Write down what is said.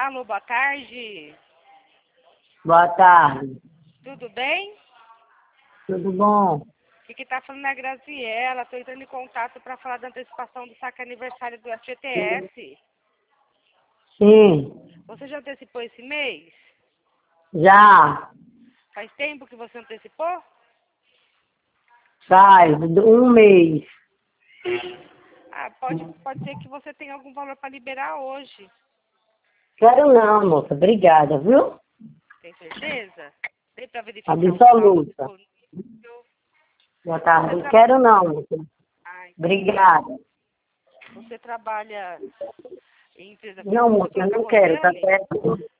Alô, boa tarde. Boa tarde. Tudo bem? Tudo bom? Aqui que tá falando é a Graziela. Tô entrando em contato para falar da antecipação do saque aniversário do FGTS. Sim, Você já antecipou esse mês? já Faz tempo que você antecipou? faz um mês. Ah, pode ser que você tenha algum valor para liberar hoje. Quero não, moça. Obrigada, viu? Tem certeza? Tem para verificar o saldo Absoluta. disponível. Boa Você, tarde. Quero não, moça. entendi. Obrigada. Você trabalha em empresa Não, pública, moça, eu não quero, tá Rosane? certo?